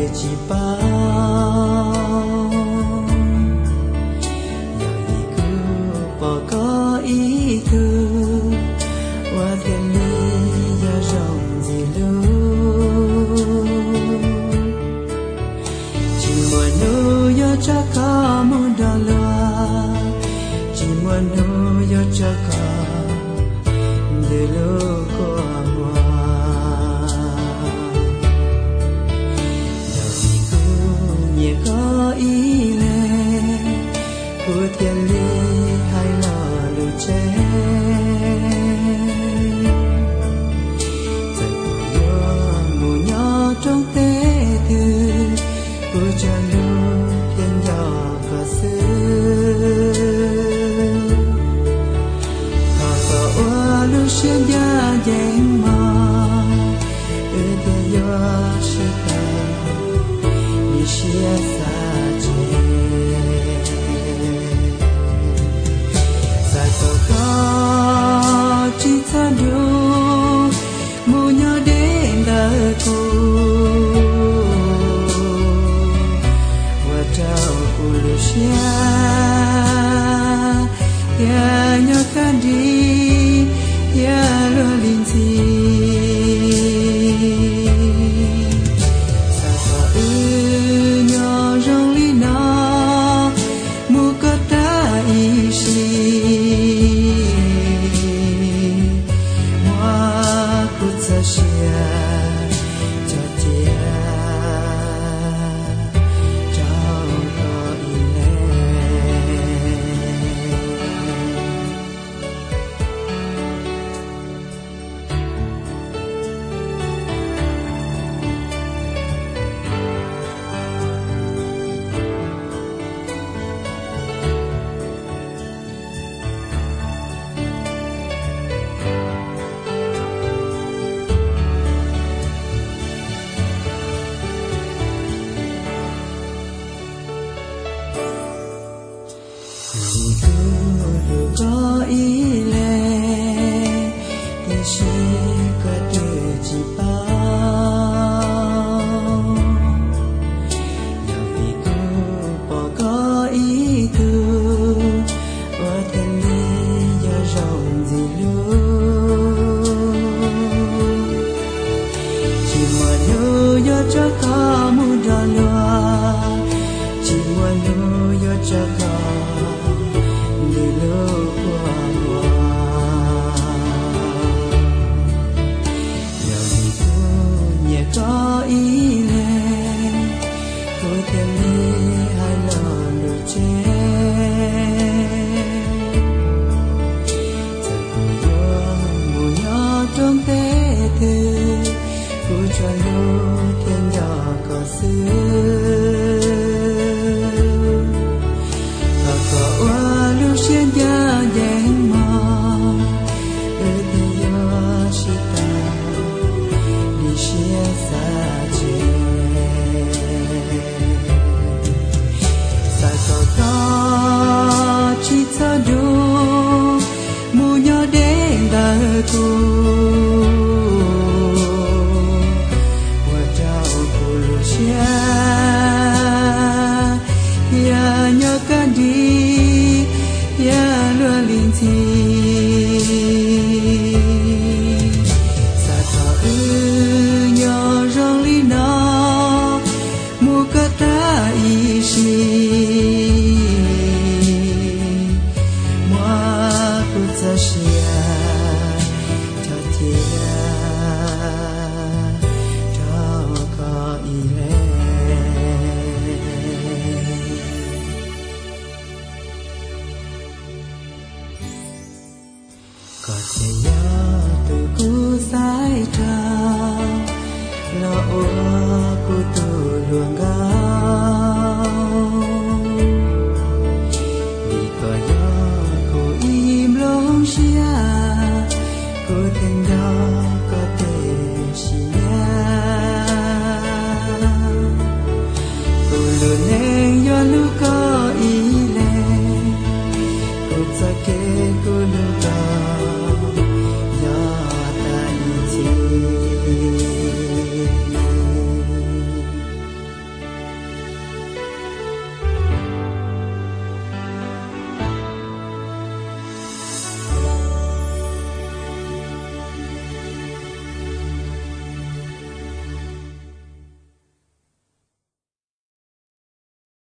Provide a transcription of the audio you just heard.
chỉ bao giờ thì cứ bỏ có ý thương qua thiên lý giờ rộng gì luôn chỉ muốn nuôi cho có muốn đo loa chỉ muốn nuôi cho có để lúc qua có ý lệ của thiên lý hay là lưu chế dạy của yo mù nhỏ trong tế thư của cha lưu thiên nhỏ và sư họ có oa lưu xuyên gia dành mà thiên yo sư ta chia xa chê giải tàu có chỉ xa đủ mù nhỏ đến đời cô và trao cô lưu xia ya nhỏ ca đi ya lo linh thi có ý lệ để chỉ có thể chỉ bao giờ vì cô bỏ có ý thương và thiên lý giờ rộng gì luôn chỉ muốn nuôi cho có muốn đo loa chỉ muốn nuôi cho có để lúc qua giờ thì cô nhẹ có ý lệ cô thiên lý hay lo lưu chế giờ cô yo mù nhỏ trong tế thư cô cho lưu thiên nhỏ có xưa xuyên gia dành mà thì yo shi ta đi chia xa chê sai có có chỉ cho đủ mù nhỏ đến đời cô và trao cô lưu xia ya nhỏ ca đi ya lo linh thi sa ta nhỏ rong li nó mu ca ta y shi moi ku ta xia cho tia cho có ý lệ có thể nhớ từ cú sai trao lo ua cú tu luồng ga